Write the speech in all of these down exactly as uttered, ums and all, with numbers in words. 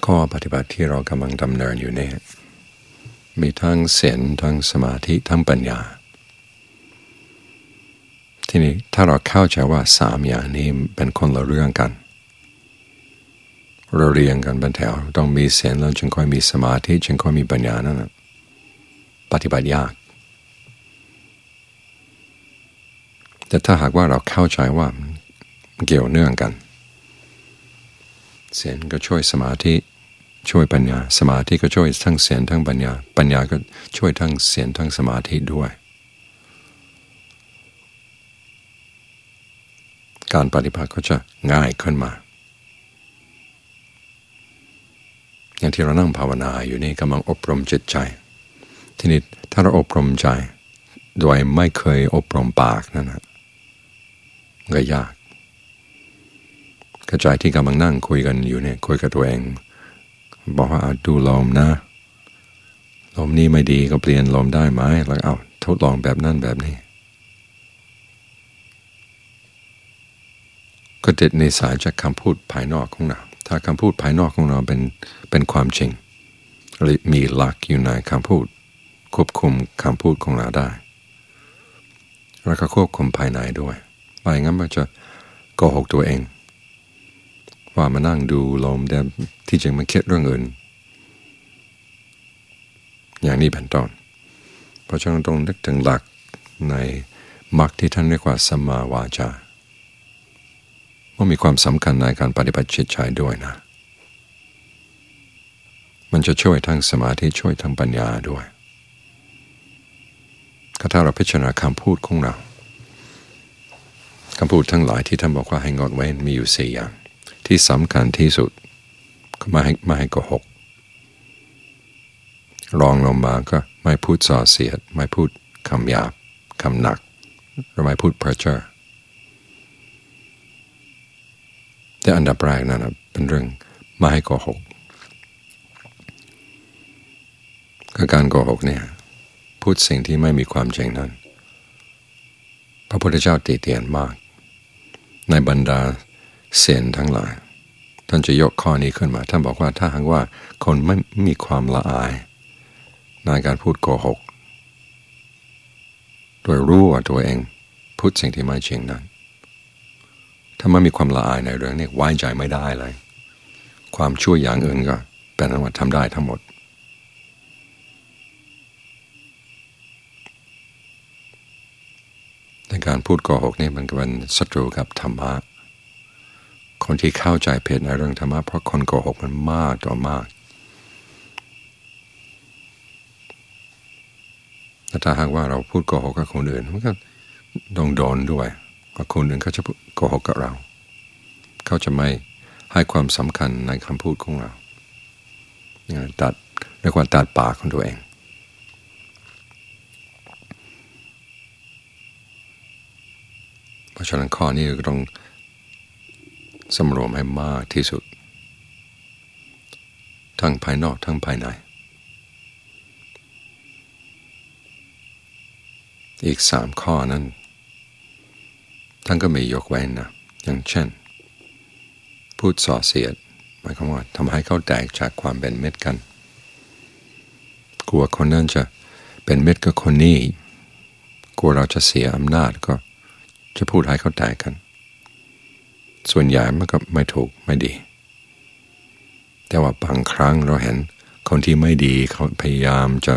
ข้อปฏิบัติที่เรากำลังดำเนินอยู่เนี่ยมีทั้งศีลทั้งสมาธิทั้งปัญญาทีนี้ถ้าเราเข้าใจว่าสามอย่างนี้เป็นคนละเรื่องกันเราเรียงกันเป็นแถวต้องมีศีลแล้วจึงค่อยมีสมาธิจึงค่อยมีปัญญานั่นนะปฏิบัติยากแต่ถ้าหากว่าเราเข้าใจว่าเกี่ยวเนื่องกันศีลก็ช่วยสมาธิช่วยปัญญาสมาธิก็ช่วยทั้งศีลทั้งปัญญาปัญญาก็ช่วยทั้งศีลทั้งสมาธิด้วยการปฏิบัติก็จะง่ายขึ้นมาอย่างที่เรานั่งภาวนาอยู่นี่กำลังอบรมจิตใจทีนี้ถ้าเราอบรมใจโดยไม่เคยอบรมปากนั่นนะก็ยากกระจายที่กำลังนั่งคุยกันอยู่เนี่ยคุยกับตัวเองบอกว่าดูลมนะลมนี้ไม่ดีก็เปลี่ยนลมได้ไหมแล้วเอาทดลองแบบนั้นแบบนี้ก็ติดในสายจากคำพูดภายนอกของเราถ้าคำพูดภายนอกของเราเป็นเป็นความจริงมีหลักอยู่ในคำพูดควบคุมคำพูดของเราได้แล้วก็ควบคุมภายในด้วยไม่งั้นมันจะโกหกตัวเองว่ามานั่งดูลมแต่ที่จริงมันคิดเรื่องอื่นอย่างนี้เป็นต้นเพราะฉะนั้นต้องนึกถึงหลักในมรรคที่ท่านเรียกว่าสัมมาวาจาว่ามีความสำคัญในการปฏิบัติจิตใจด้วยนะมันจะช่วยทั้งสมาธิช่วยทั้งปัญญาด้วยก็ถ้าเราพิจารณาคำพูดของเราคำพูดทั้งหลายที่ท่านบอกว่าให้งดเว้นมีอยู่สี่อย่างที่สำคัญที่สุดก็ไม่ให้ไม่ให้โกหกรองลงมาก็ไม่พูดส่อเสียดไม่พูดคำหยาบคำหนักหรือไม่พูดเพ้อเจ้อแต่อันดับแรกนั่นนะเป็นเรื่องไม่ให้โกหกคือการโกหกเนี่ยพูดสิ่งที่ไม่มีความจริงนั้นพระพุทธเจ้าติเตียนมากในบรรดาศีลทั้งหลายท่านจะยกข้อนี้ขึ้นมาท่านบอกว่าถ้าหากว่าคนไม่มีความละอายในการพูดโกหกโดยรู้ว่าตัวเองพูดสิ่งที่ไม่จริงนั้นถ้าไม่มีความละอายในเรื่องนี้ไว้ใจไม่ได้เลยความชั่วอย่างอื่นก็เป็นอันว่าทำได้ทั้งหมดในการพูดโกหกนี่มันก็เป็นศัตรูกับธรรมะคนที่เข้าใจผิดในเรื่องธรรมะเพราะคนโกหกมันมากต่อมากแต่ถ้าหากว่าเราพูดโกหกกับคนอื่นมันก็ต้องโดนด้วยว่าคนอื่นเขาจะโกหกกับเราเขาจะไม่ให้ความสำคัญในคำพูดของเราตัดเรียกว่าตัดปากของตัวเองเพราะฉะนั้นข้อนี้ก็ต้องสำรวมให้มากที่สุดทั้งภายนอกทั้งภายในอีกสามข้อนั้นท่านก็มียกไว้นะอย่างเช่นพูดส่อเสียดหมายความว่าทำให้เขาแตกจากความเป็นมิตรกันกลัวคนนั้นจะเป็นมิตรกับคนนี้กลัวเราจะเสียอำนาจก็จะพูดให้เขาแตกกันส่วนใหญ่มันก็ไม่ถูกไม่ดีแต่ว่าบางครั้งเราเห็นคนที่ไม่ดีเขาพยายามจะ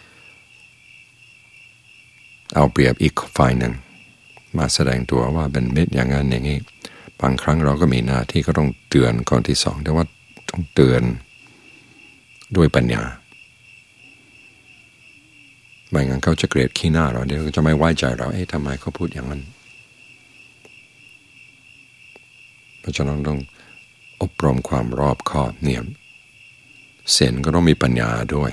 เอาเปรียบอีกฝ่ายหนึ่งมาแสดงตัวว่าเป็นมิตรอย่างนั้นอย่างนี้บางครั้งเราก็มีหน้าที่ก็ต้องเตือนก่อนที่สองแต่ว่าต้องเตือนด้วยปัญญาไม่งั้นเขาจะเกลียดขี้หน้าเราเดี๋ยวจะไม่ไว้ใจเราเอ๊ะทำไมเขาพูดอย่างนั้นเพราะฉะนั้นต้องอบรมความรอบคอบเนี่ยศีลก็ต้องมีปัญญาด้วย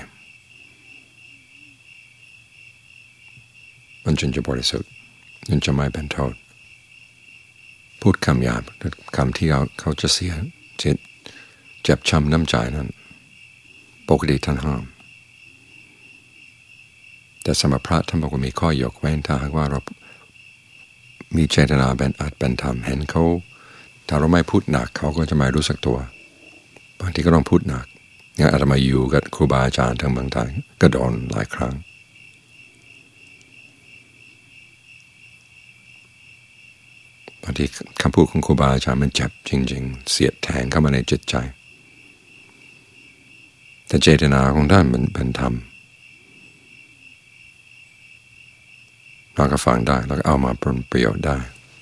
มันจึงจะบริสุทธิ์มันจะไม่เป็นโทษพูดคำหยาบคำที่เขาเขาจะเสียเจ็บช้ำน้ำใจนั้นปกติท่านห้ามแต่สำหรับพระท่านบอกว่ามีข้อยกเว้นถ้าหากว่าเรามีเจตนาเป็นอาจเป็นธรรมเห็นเขาถ้าเราไม่พูดหนักเขาก็จะไม่รู้สึกตัวบางทีก็ต้องพูดหนักอย่างอาตมาอยู่กับครูบาอาจารย์ทางเมืองไทยก็โดนหลายครั้งบางทีคำพูดของครูบาอาจารย์มันเจ็บจริงๆเสียดแทงเข้ามาในจิตใจแต่เจตนาของท่านมันเป็นธรรมเราก็ฟังได้แล้วก็เอามาเป็นประโยชน์ได้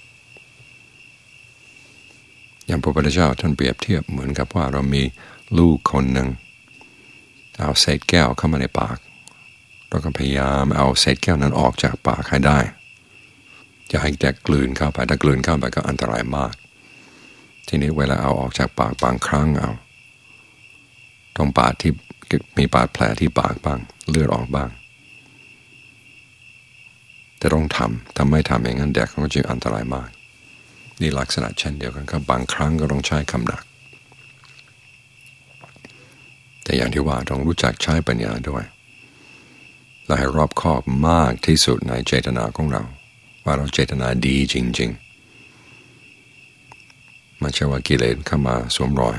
อย่างพระพุทธเจ้าท่านเปรียบเทียบเหมือนกับว่าเรามีลูกคนหนึ่งเอาเศษแก้วเข้ามาในปากเราก็พยายามเอาเศษแก้วนั้นออกจากปากให้ได้อย่าให้แกกลืนเข้าไปถ้ากลืนเข้าไปก็อันตรายมากทีนี้เวลาเอาออกจากปากบางครั้งเอาตรงปากที่มีบาดแผลที่ปากบ้างเลือดออกบ้างแต่ต้องทำถ้าไม่ทำอย่างนั้นเด็กก็จะอันตรายมากนี่ลักษณะเช่นเดียวกันก็บางครั้งก็ต้องใช้คำหนักแต่อย่างที่ว่าต้องรู้จักใช้ปัญญาด้วยและให้รอบคอบมากที่สุดในเจตนาของเราว่าเราเจตนาดีจริงๆไม่ใช่ว่ากิเลสเข้ามาสวมรอย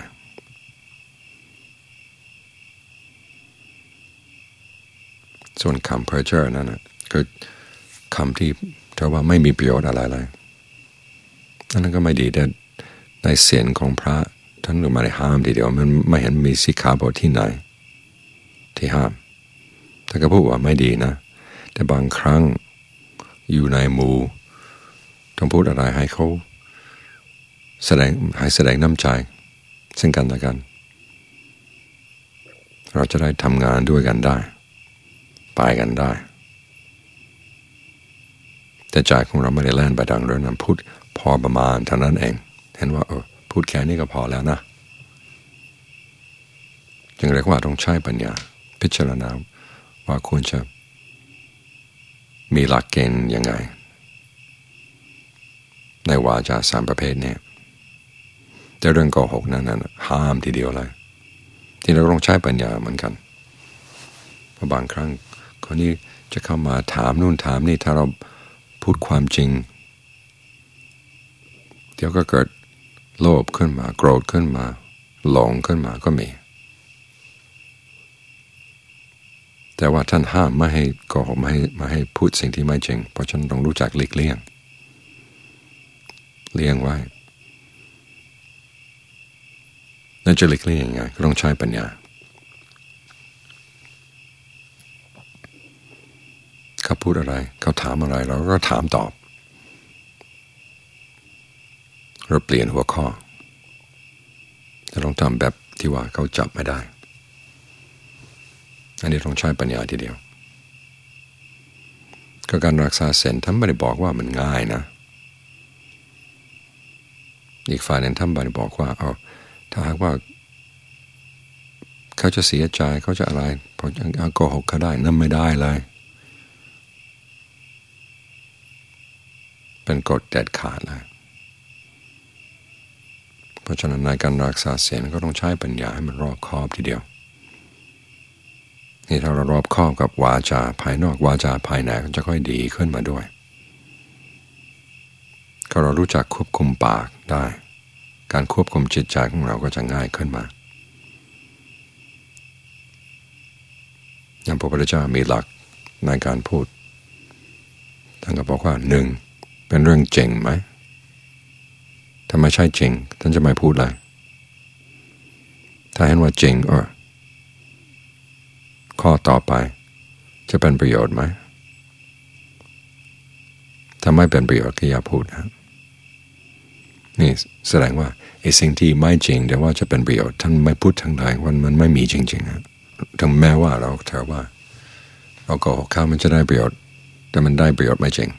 ส่วนคำเพ้อเจ้อนั่นนะคือคำที่เธอว่าไม่มีประโยชน์อะไรเลยนั่นก็ไม่ดีแต่ในเสียงของพระท่านก็ไม่ได้ห้ามทีเดียวมันไม่เห็นมีสิกขาบทที่ไหนที่ห้ามท่านก็พูดว่าไม่ดีนะแต่บางครั้งอยู่ในหมู่ต้องพูดอะไรให้เขาแสดงให้แสดงน้ำใจซึ่งกันและกันเราจะได้ทำงานด้วยกันได้ไปกันได้แต่ใจของเราไม่ได้แล่นไปดังเรื่องนั้นพูดพอประมาณเท่านั้นเองเห็นว่าเออพูดแค่นี้ก็พอแล้วนะจึงเรียกว่าต้องใช้ปัญญาพิจารณาว่าควรจะมีหลักเกณฑ์ยังไงในวาจาสามประเภทนี้แต่เรื่องโกหกนั้นนั้นห้ามทีเดียวเลยที่เราต้องใช้ปัญญาเหมือนกันเพราะบางครั้งคนนี้จะเข้ามาถามนู่นถามนี่ถ้าเราพูดความจริงเดี๋ยวก็เกิดโลภขึ้นมาโกรธขึ้นมาหลงขึ้นมาก็มีแต่ว่าท่านห้ามไม่ให้โกหกไม่ให้ไม่ให้พูดสิ่งที่ไม่จริงเพราะฉะนั้นต้องรู้จักหลีกเลี่ยงเลี่ยงไว้นั่นจะหลีกเลี่ยงยังไงก็ต้องใช้ปัญญาเขาพูดอะไรเขาถามอะไรเราก็ถามตอบเราเปลี่ยนหัวข้อจะต้องทำแบบที่ว่าเขาจับไม่ได้อันนี้ต้องใช้ปัญญาทีเดียวก็การรักษาศีลท่านไม่ได้บอกว่ามันง่ายนะอีกฝ่ายหนึ่งท่านไม่ได้บอกว่าเอาถ้าหากว่าเขาจะเสียใจเขาจะอะไรพอจะโกหกเขาได้นั่นไม่ได้เลยเป็นกฎเด็ดขาดเลยเพราะฉะนั้นในการรักษาศีลก็ต้องใช้ปัญญาให้มันรอบคอบทีเดียวนี่ถ้าเรารอบคอบกับวาจาภายนอกวาจาภายในก็จะค่อยดีขึ้นมาด้วยก็เรารู้จักควบคุมปากได้การควบคุมจิตใจของเราก็จะง่ายขึ้นมาอย่างพระพุทธเจ้ามีหลักในการพูดท่านก็บอกว่าหนึ่งเป็นเรื่องจริงไหมถ้าไม่ใช่จริงท่านจะไม่พูดเลยถ้าเห็นว่าจริงเออข้อต่อไปจะเป็นประโยชน์ไหมถ้าไม่เป็นประโยชน์ก็อย่าพูดนะนี่แสดงว่าไอ้สิ่งที่ไม่จริงแต่ว่าจะเป็นประโยชน์ท่านไม่พูดทั้งใดวันมันไม่มีจริงๆนะถึงแม้ว่าเราเถอะว่าเราโกหกเขามันจะได้ประโยชน์แต่มันได้ประโยชน์ไม่จริง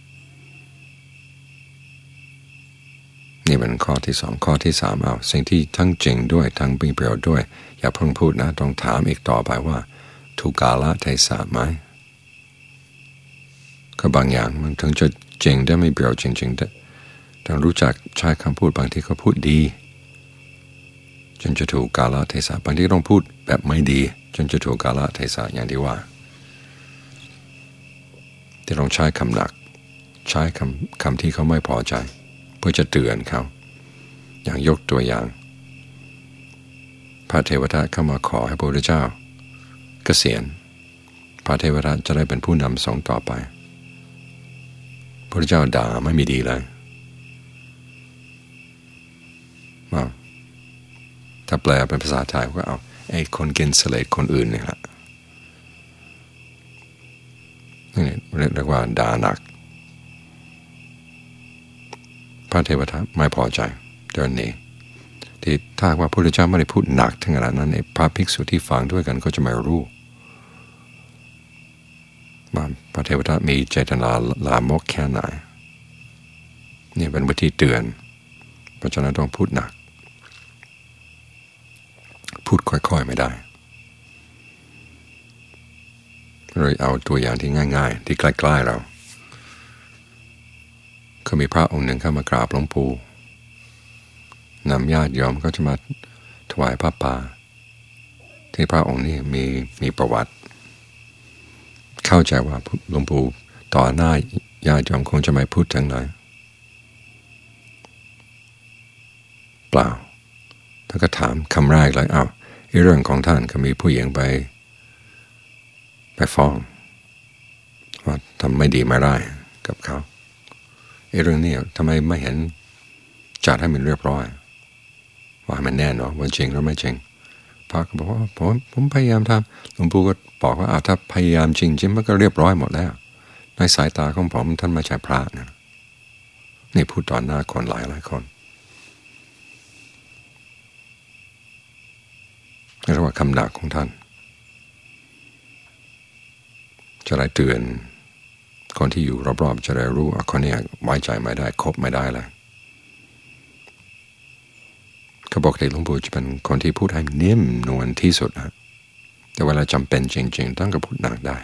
นี่เป็นข้อที่สองข้อที่สามเอาสิ่งที่ทั้งจริงด้วยทั้งมีประโยชน์ด้วยอย่าเพิ่งพูดนะต้องถามอีกต่อไปว่าถูกกาลเทศะไหมก็บางอย่างมันถึงจะจริงได้ไม่ประโยชน์จริงๆแต่ต้องรู้จักใช้คำพูดบางทีก็พูดดีจนจะถูกกาลเทศะบางทีต้องพูดแบบไม่ดีจนจะถูกกาลเทศะอย่างที่ว่าที่ต้องใช้คำหนักใช้คำคำที่เขาไม่พอใจเพื่อจะเตือนเขาอย่างยกตัวอย่างพระเทวทัตเข้ามาขอให้พระพุทธเจ้าเกษียณพระเทวทัตจะได้เป็นผู้นำสงฆ์ต่อไปพระพุทธเจ้าด่าไม่มีดีเลยว่าถ้าแปลเป็นภาษาไทยก็เอาไอ้คนกินเสลดคนอื่นนี่แหละนี่เรียกว่าด่าหนักพระเทวทัตไม่พอใจเดินหนีที่ถ้าว่าพระพุทธเจ้าไม่ได้พูดหนักถึงขนาดนั้นพระภิกษุที่ฟังด้วยกันก็จะไม่รู้ว่าพระเทวทัตมีเจตนาลามกแค่ไหนนี่เป็นวิธีเตือนเพราะฉะนั้นต้องพูดหนักพูดค่อยๆไม่ได้เลยเอาตัวอย่างที่ง่ายๆที่ใกล้ๆเราเคยมีพระองค์หนึ่งเข้ามากราบหลวงปู่นำญาติโยมก็จะมาถวายผ้าป่าที่พระองค์นี่มีมีประวัติเข้าใจว่าหลวงปู่ต่อหน้าญาติโยมคงจะไม่พูดถึงเลยเปล่าท่านก็ถามคำแรกเลยอ้าวเรื่องของท่านก็มีผู้หญิงไปไปฟ้องว่าทำไม่ดีไม่ได้กับเขาเรื่องนี้ทำไมไม่เห็นจัดให้มันเรียบร้อยว่ามันแน่นอนว่าจริงหรือไม่จริงพระก็บอกว่าผมผมพยายามทำหลวงปู่ก็บอกว่าถ้าพยายามจริงจริงมันก็เรียบร้อยหมดแล้วในสายตาของผมท่านไม่ใช่พระนะนี่พูดต่อหน้าคนหลายหลายคนเรียกว่าคำหนักของท่านจะได้เตือนคนที่อยู่รอบๆจะได้รู้ว่าคนนี้ไว้ใจไม่ได้คบไม่ได้เลยเขาบอกที่หลวงปู่จะเป็นคนที่พูดให้นิ่มนวลที่สุดนะแต่เวลาจำเป็นจริงๆต้องก็พูดหนักได้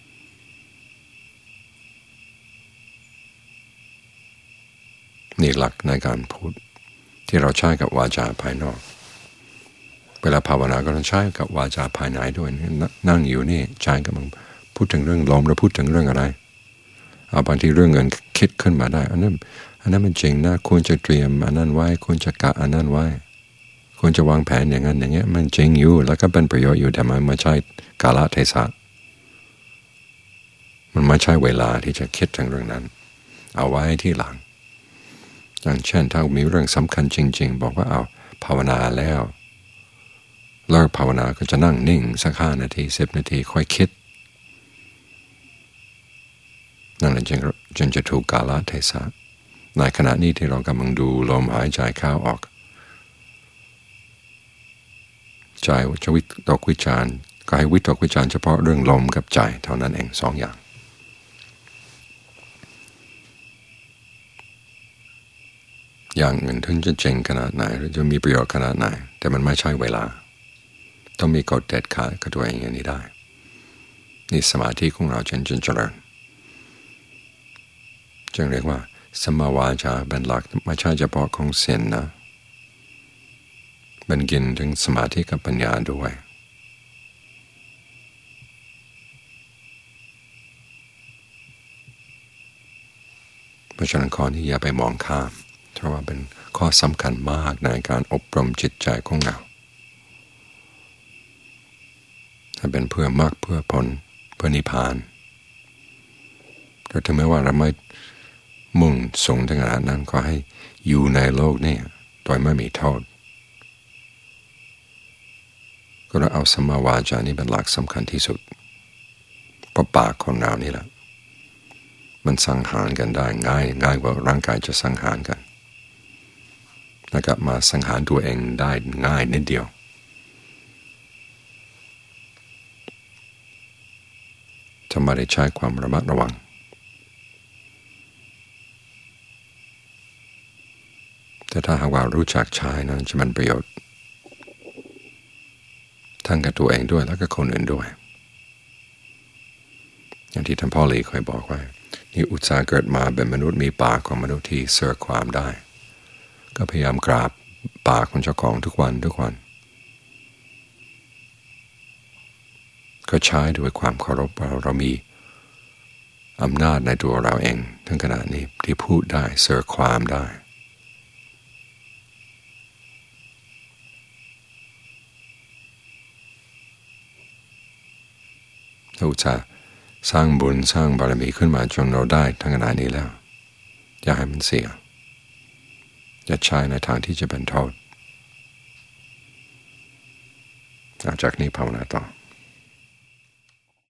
นี่หลักในการพูดที่เราใช้กับวาจาภายนอกเวลาภาวนาก็ต้องใช้กับวาจาภายในด้วยนั่งอยู่นี่ใจกำลังพูดถึงเรื่องลมแล้วพูดถึงเรื่องอะไรเอาบางทีเรื่องเงินคิดขึ้นมาได้อันนั้นอันนั้นมันจริงนะควรจะเตรียมอันนั้นไว้ควรจะกะอันนั้นไว้ควรจะวางแผนอย่างนั้นอย่างเงี้ยมันจริงอยู่แล้วก็เป็นประโยชน์อยู่แต่มันไม่ใช่กาลเทศะมันไม่ใช่เวลาที่จะคิดถึงเรื่องนั้นเอาไว้ที่หลังอย่างเช่นถ้ามีเรื่องสำคัญจริงๆบอกว่าเอาภาวนาแล้วเลิกภาวนาก็จะนั่งนิ่งสักห้านาทีสิบนาทีค่อยคิดนั่นแหละจึงจึงจะถูกกาลเทศะในขณะนี้ที่เรากำลังดูลมหายใจเข้าออกใจจะวิตกวิจารณ์ก็ให้วิตกวิจารณ์เฉพาะเรื่องลมกับใจเท่านั้นเองสองอย่างอย่างอื่นถึงจะเจ๋งขนาดไหนหรือจะมีประโยชน์ขนาดไหนแต่มันไม่ใช่เวลาต้องมีกฎเด็ดขาดกับตัวเองอย่างนี้ได้นี่สมาธิของเราจึงจะเจริญจึงเรียกว่าสัมมาวาจาเป็นหลักไม่ใช่เฉพาะของศีลนะเป็นกินถึงสมาธิกับปัญญาด้วยเพราะฉะนั้นข้อนี้อย่าไปมองข้ามเพราะว่าเป็นข้อสำคัญมากในการอบรมจิตใจของเราให้เป็นเพื่อมรรคเพื่อผลเพื่อนิพพานก็ถึงแม้ว่าเราไม่มุ่งสูงถึงขนาดนั้นก็ให้อยู่ในโลกนี้โดยไม่มีโทษก็เราเอาสัมมาวาจานี่เป็นหลักสำคัญที่สุดเพราะปากของเรานี่แหละมันสังหารกันได้ง่ายง่ายกว่าร่างกายจะสังหารกันแล้วก็มาสังหารตัวเองได้ง่ายนิดเดียวถ้าไม่ได้ใช้ความระมัดระวังแต่ถ้าหากว่ารู้จักใช้นั้นจะเป็นประโยชน์ทั้งกับตัวเองด้วยแล้วก็คนอื่นด้วยอย่างที่ท่านพ่อหลีเคยบอกไว้นี่อุตส่าห์เกิดมาเป็นมนุษย์มีปากของมนุษย์ที่เสื่อความได้ก็พยายามกราบปากของเจ้าของทุกวันทุกวันก็ใช้ด้วยความเคารพเราเรามีอำนาจในตัวเราเองถึงขนาดนี้ที่พูดได้เสื่อความได้เราจะสร้างบุญสร้างบารมีขึ้นมาจนเราได้ทั้งขนาดนี้แล้วอย่าให้มันเสียอย่าใช้ในทางที่จะเป็นโทษจากนี้ภาวนาต่อ